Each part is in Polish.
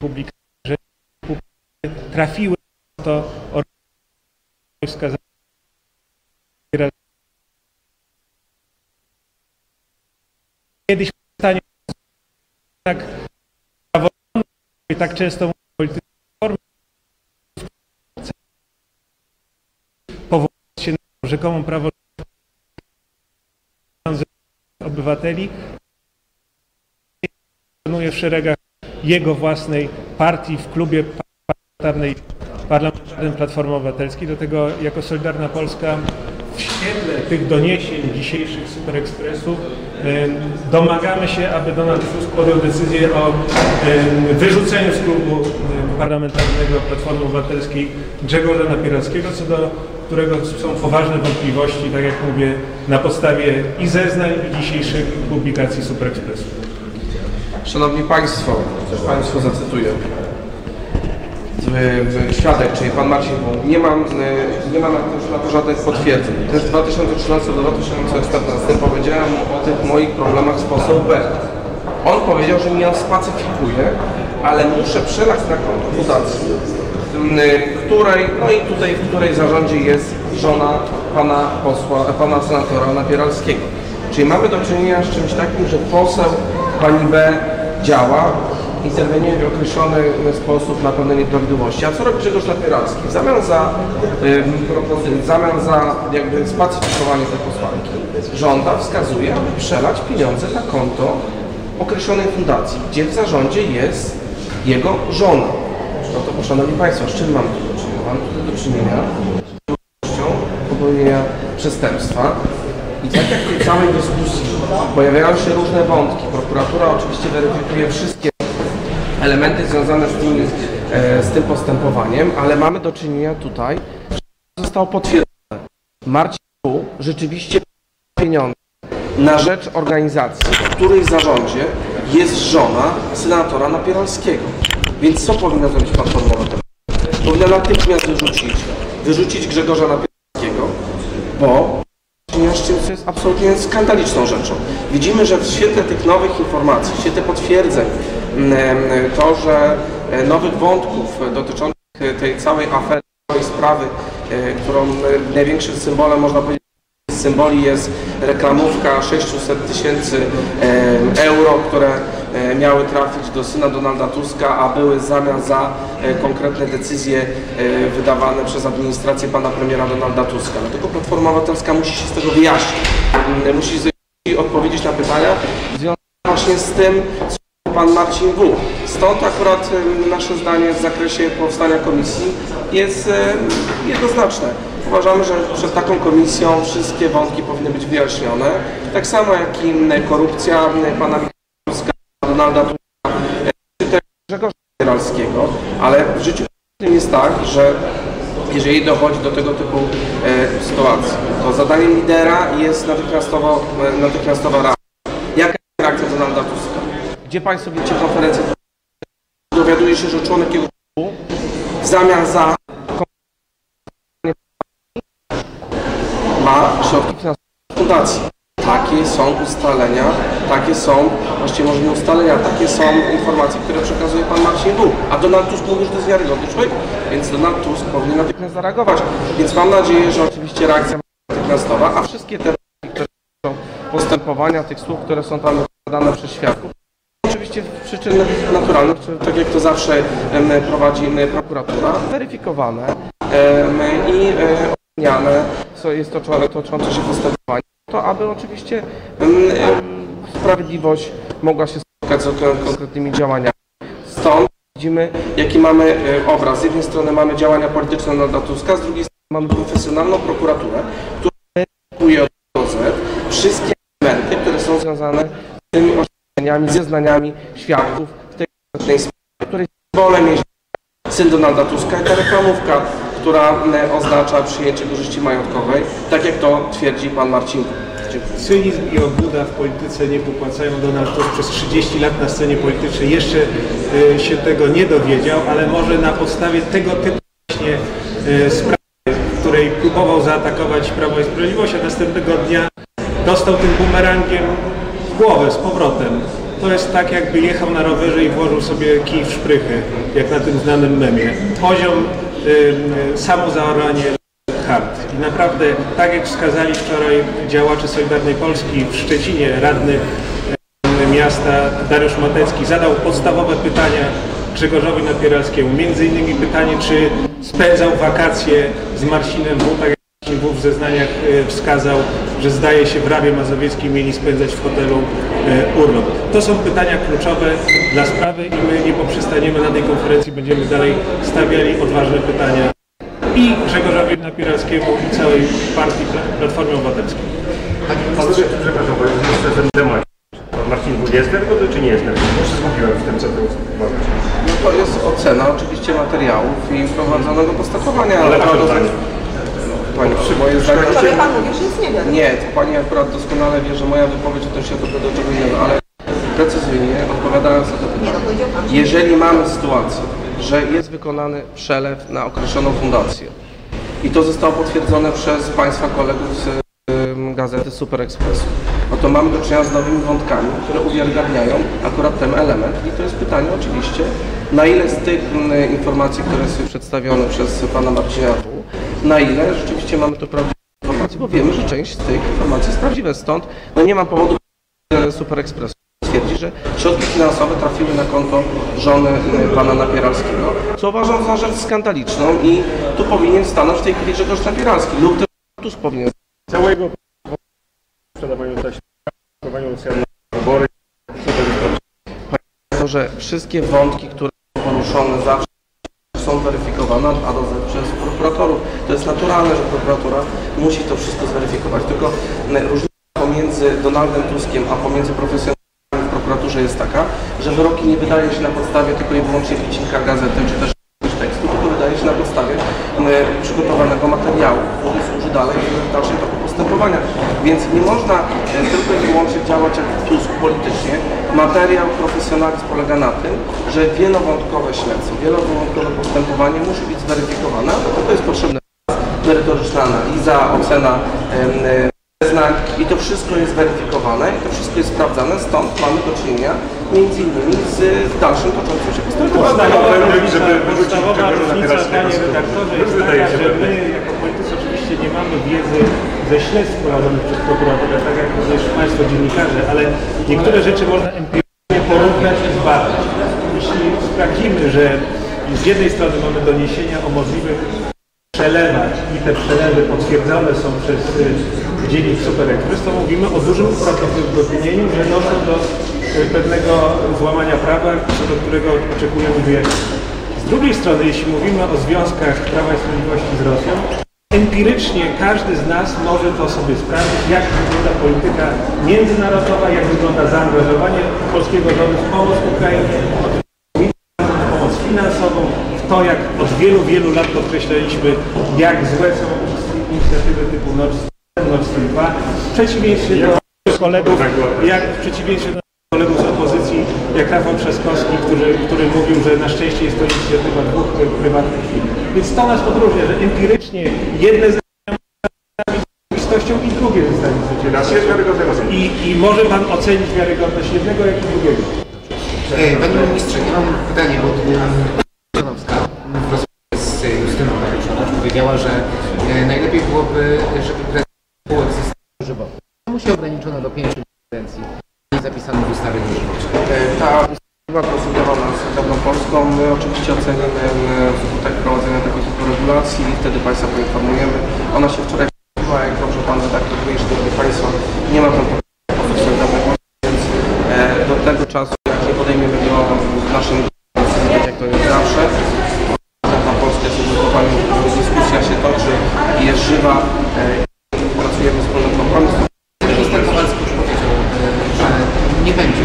publikacji, że trafiły to wskazane. Kiedyś w stanie tak i tak często politycy powołując się na rzekomą prawo obywateli, funkcjonuje w szeregach jego własnej partii, w klubie parlamentarnym Platformy Obywatelskiej. Dlatego jako Solidarna Polska w świetle tych doniesień dzisiejszych Super Expressu domagamy się, aby Donald Tusk podjął decyzję o wyrzuceniu z klubu parlamentarnego Platformy Obywatelskiej Grzegorza Napieralskiego, co do którego są poważne wątpliwości, tak jak mówię, na podstawie i zeznań, i dzisiejszych publikacji Super Expressu. Szanowni Państwo, zacytuję. Świadek, czyli pan Marcin W. Nie ma na to żadnych potwierdzeń. Też w 2013 do 2014 powiedziałem mu o tych moich problemach w sposób B. On powiedział, że mnie spacyfikuje, ale muszę przelać na konto fundacji, w której zarządzie jest żona pana senatora Napieralskiego. Czyli mamy do czynienia z czymś takim, że poseł pani B działa, interweniuje w określony sposób na pewne nieprawidłowości. A co robi Grzegorz Napieralski? W zamian za jakby spacyfikowanie tej posłanki żąda, wskazuje, aby przelać pieniądze na konto określonej fundacji, gdzie w zarządzie jest jego żona. No to, szanowni Państwo, z czym mamy tu do czynienia? Mamy tu do czynienia z popełnienia przestępstwa. I tak jak w tej całej dyskusji pojawiają się różne wątki, prokuratura oczywiście weryfikuje wszystkie elementy związane z tym postępowaniem, ale mamy do czynienia tutaj, że zostało potwierdzone. Marcin W. rzeczywiście pieniądze na rzecz organizacji, w której zarządzie jest żona senatora Napieralskiego. Więc co powinna zrobić Platforma Obywatelska? Powinna natychmiast wyrzucić Grzegorza Napieralskiego, bo co jest absolutnie skandaliczną rzeczą. Widzimy, że w świetle tych nowych informacji, w świetle potwierdzeń, to, że nowych wątków dotyczących tej całej afery, całej sprawy, którą największym symbolem, można powiedzieć, symboli jest reklamówka 600 000 euro, które miały trafić do syna Donalda Tuska, a były w zamian za konkretne decyzje wydawane przez administrację pana premiera Donalda Tuska. Dlatego Platforma Obywatelska musi się z tego wyjaśnić. Musi odpowiedzieć na pytania związane właśnie z tym, co pan Marcin W. Stąd akurat nasze zdanie w zakresie powstania komisji jest jednoznaczne. Uważamy, że przed taką komisją wszystkie wątki powinny być wyjaśnione. Tak samo jak i korupcja pana Tuska, Donalda Tuska, czy też Grzegorza Napieralskiego, ale w życiu jest tak, że jeżeli dochodzi do tego typu sytuacji, to zadaniem lidera jest natychmiastowa reakcja. Jaka jest reakcja Donalda Tuska? Gdzie Państwo widzicie konferencję? Dowiaduje się, że członek jego klubu w zamian za ma środki finansowe fundacji. Takie są ustalenia, takie są, właściwie może nie ustalenia, takie są informacje, które przekazuje pan Marcin W. A Donald Tusk mówi, że to jest wiarygodny człowiek, więc Donald Tusk powinien natychmiast zareagować. Więc mam nadzieję, że oczywiście reakcja będzie natychmiastowa, a wszystkie te postępowania tych słów, które są tam podane przez świadków, oczywiście przyczyn naturalnych, tak jak to zawsze prowadzi prokuratura, weryfikowane i oceniane, co jest toczące się postępowanie, to aby oczywiście sprawiedliwość mogła się spotkać z konkretnymi działaniami. Stąd widzimy, jaki mamy obraz. Z jednej strony mamy działania polityczne Donalda Tuska, z drugiej strony mamy profesjonalną prokuraturę, która weryfikuje od Z wszystkie elementy, które są związane z tymi oświadczeniami, zeznaniami świadków w tej konkretnej sprawie, której symbolem jest syn Donalda Tuska i ta reklamówka, która oznacza przyjęcie korzyści majątkowej, tak jak to twierdzi pan Marcin. Cynizm i obłuda w polityce nie popłacają. Donald Tusk przez 30 lat na scenie politycznej jeszcze się tego nie dowiedział, ale może na podstawie tego typu właśnie sprawy, w której próbował zaatakować Prawo i Sprawiedliwość, a następnego dnia dostał tym bumerangiem w głowę z powrotem. to jest tak, jakby jechał na rowerze i włożył sobie kij w szprychy, jak na tym znanym memie. Poziom samozaoranie hard. I naprawdę, tak jak wskazali wczoraj działacze Solidarnej Polski w Szczecinie, radny miasta Dariusz Matecki zadał podstawowe pytania Grzegorzowi Napieralskiemu. Między innymi pytanie, czy spędzał wakacje z Marcinem W. Tak jak Marcin W. w zeznaniach wskazał, że zdaje się w Rawie Mazowieckiej mieli spędzać w hotelu urlop. To są pytania kluczowe dla sprawy i my nie poprzestaniemy na tej konferencji, będziemy dalej stawiali odważne pytania i Grzegorzowi Napieralskiemu i całej partii Platformy Obywatelskiej. Panowie, przepraszam, bo jeszcze ten temat. Marcin W. jest nerwowy, czy nie jest nerwowy? Bo się zgubiłem w tym, co to uważać. No to jest ocena oczywiście materiałów i prowadzonego postępowania. Ale tak, tak. Pani, moje zdanie... Ale pan mówi, że jest niewiadomo. Nie, to pani akurat doskonale wie, że moja wypowiedź to się do czego innego, ale precyzyjnie odpowiadając na to pytanie. Jeżeli mamy sytuację, że jest wykonany przelew na określoną fundację i to zostało potwierdzone przez państwa kolegów z gazety Super Expressu, no to mamy do czynienia z nowymi wątkami, które uwiarygadniają akurat ten element i to jest pytanie oczywiście, na ile z tych informacji, które są przedstawione przez pana Marcina W., na ile rzeczywiście mamy to prawdziwe informacje, bo wiemy, że część z tych informacji jest prawdziwa, stąd no nie ma powodu Super Expressu twierdzi, że środki finansowe trafiły na konto żony pana Napieralskiego, co uważam za rzecz skandaliczną i tu powinien stanąć w tej chwili Grzegorz Napieralski lub też Tusk powinien Całego sprzedawaniu taśm, kupowaniu Rosjan na wybory. to, że wszystkie wątki, które są poruszone zawsze są weryfikowane a do Z przez prokuratorów. To jest naturalne, że prokuratura musi to wszystko zweryfikować. Tylko różnica pomiędzy Donaldem Tuskiem a pomiędzy profesjonalistami w prokuraturze jest taka, że wyroki nie wydaje się na podstawie tylko i wyłącznie wycinka gazety czy też tekstu, tylko wydaje się na podstawie przygotowanego materiału, który służy dalej w dalszym toku postępowania. Więc nie można tylko i wyłącznie działać jak Tusk politycznie. Materiał, profesjonalizm polega na tym, że wielowątkowe śledztwo, wielowątkowe postępowanie musi być zweryfikowane, a do tego jest potrzebna merytoryczna analiza, ocena zeznań i to wszystko jest weryfikowane i to wszystko jest sprawdzane, stąd mamy do czynienia między innymi z dalszym toczącym się postępowaniem. Podstawowa różnica, panie redaktorze, jest taka, że my jako politycy oczywiście nie mamy wiedzy ze śledztw prowadzonych przez prokuraturę, tak jak również państwo dziennikarze, ale niektóre rzeczy można empirycznie porównać i zbadać. Jeśli sprawdzimy, że z jednej strony mamy doniesienia o możliwych przelewach i te przelewy potwierdzone są przez dziennik Super Express, to mówimy o dużym prawdopodobnieniu, że doszło do pewnego złamania prawa, co do którego oczekujemy wyjaśnienia. Z drugiej strony, jeśli mówimy o związkach Prawa i Sprawiedliwości z Rosją, empirycznie każdy z nas może to sobie sprawdzić, jak wygląda polityka międzynarodowa, jak wygląda zaangażowanie polskiego rządu w pomoc Ukrainie, w pomoc finansową, w to, jak od wielu lat podkreślaliśmy, jak złe są inicjatywy typu Nord Stream 2, w przeciwieństwie do kolegów, z opozycji, jak Rafał Trzaskowski, który mówił, że na szczęście jest to inicjatywa dwóch prywatnych firm. Więc to nas odróżnia, że empirycznie jedne zdania rzeczywistością i drugie zdanie rzeczywistością. I może pan ocenić wiarygodność jednego, jak i drugiego. Panie ministrze, ja mam pytanie, bo Janowska w rozmowie z Justyną Mariuszowicz powiedziała, że najlepiej byłoby, żeby spółek systemu żywotnego. Czemu się ograniczono do 5 kadencji? Zapisano w ustawie dożywotnej. Ta ustawa konsultowana z Radą Polską, my oczywiście ocenimy skutek prowadzenia tego typu regulacji i wtedy Państwa poinformujemy. Ona się wczoraj przyjęła, jak dobrze Pan redaktor wie, że Państwa nie ma tam Solidarnej Polski, więc do tego czasu, jak nie podejmiemy go w naszym decyzji, jak to jest zawsze, Rada Polska jest ugrupowaniu, dyskusja się toczy i jest żywa, pracujemy z wspólnym kompromisem. Minister Kowalski już powiedział, że nie będzie.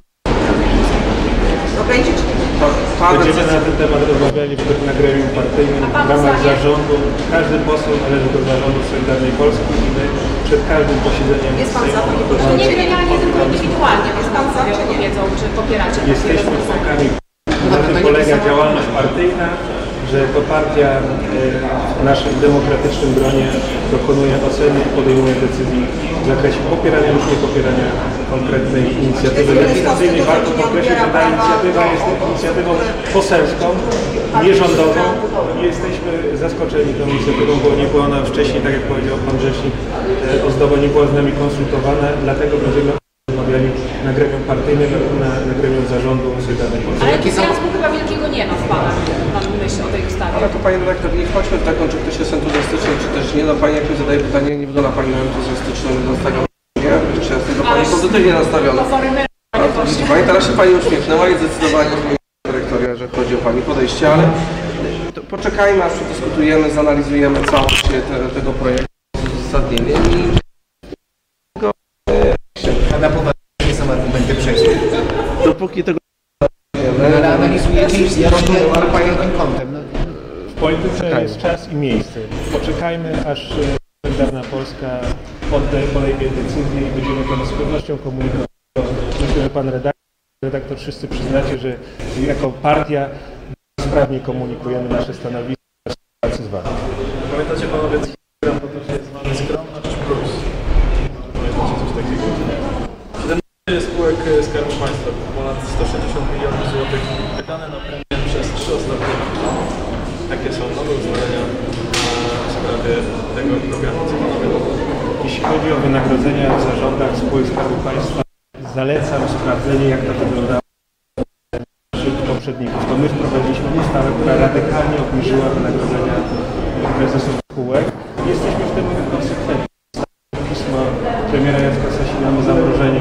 To będzie czy nie? Będziemy na ten temat rozmawiali na gremium partyjnym w ramach zarządu. Każdy poseł należy do zarządu Solidarnej Polski i my przed każdym posiedzeniem Jest pan za to? Nie gremialnie, tylko indywidualnie. Jest pan sobie powiedzą, czy popieracie takie jesteśmy rozwiązania. członkami. Na tym polega działalność partyjna. W że jako partia w naszym demokratycznym gronie dokonuje oceny i podejmuje decyzji w zakresie popierania lub niepopierania konkretnej inicjatywy legislacyjnej. Warto podkreślić, że ta inicjatywa jest inicjatywą poselską, nierządową i jesteśmy zaskoczeni tą inicjatywą, bo nie była ona wcześniej, tak jak powiedział pan rzecznik Ozdoba, nie była z nami konsultowana, dlatego będziemy rozmawiali na gremium partyjnym, na gremium zarządu Solidarnej Polski. Ale entuzjazmu chyba wielkiego nie ma w Pana, Pan myśli o tej ustawie. Ale to Panie redaktor, nie wchodźmy w taką, czy ktoś jest entuzjastyczny, czy też nie. No Pani jak mi zadaje pytanie, nie wygląda Pani na entuzjastyczną, więc tego nie, czy jestem do Pani pozytywnie nastawiony. Ale to widzi Pani, teraz się Pani uśmiechnęła i zdecydowanie zmieniła dyrektoria, że chodzi o Pani podejście, ale poczekajmy, aż przedyskutujemy, zanalizujemy całość tego projektu z uzasadnieniem i Rada poważnie nie są argumenty przeciw. dopóki tego Ale analizujecie i pod jakim kątem? No, W polityce jest czas i miejsce. Poczekajmy, aż Solidarna Polska podejmie decyzję i będziemy to z pewnością komunikować. Myślę, że pan redaktor wszyscy przyznacie, że jako partia sprawnie komunikujemy nasze stanowisko w współpracy z wami. Pamiętacie panowie, program to też jest zwany Scrum na rzecz plus. Pamiętacie coś takiego? 17 spółek Skarbu Państwa, ponad 160 milionów złotych wydane na premię przez 3 ostatnie lata. Jakie są nowe ustalenia w sprawie tego programu? Co panowie mówią? Jeśli chodzi o wynagrodzenia w zarządach spółek Skarbu Państwa, zalecam sprawdzenie, jak to wyglądało naszych poprzedników. To my wprowadziliśmy ustawę, która radykalnie obniżyła wynagrodzenia prezesów spółek. Jesteśmy w tym konsekwentni. Pismo premiera Jacka Sasina o zamrożeniu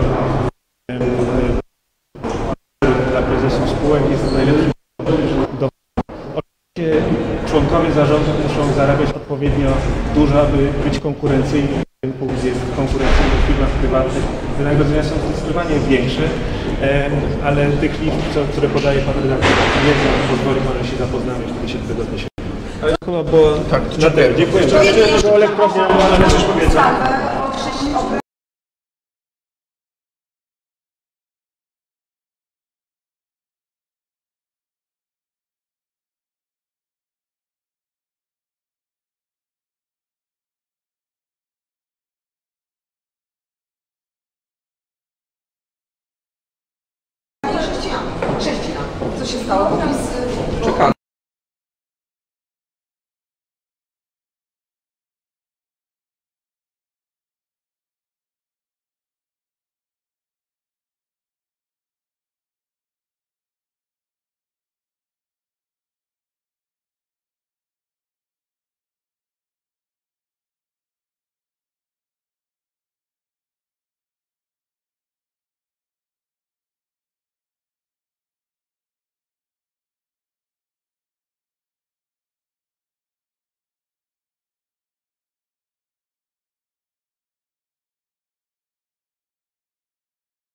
dla prezesów spółek jest najlepszym dowodem. Oczywiście członkowie zarządu muszą zarabiać odpowiednio dużo, aby być konkurencyjni w rynku, gdzie w konkurencyjnych firmach prywatnych wynagrodzenia są zdecydowanie większe, ale tych liczb, które podaje pan redaktor, nie znam, pozwoli pan, że się zapoznamy, wtedy się do tego odniesiemy. Ale chyba było... Tak, dziękuję. Jeszcze tego elektrownia, ale też powiedzą. Chrześcijan. Co się stało? czekamy.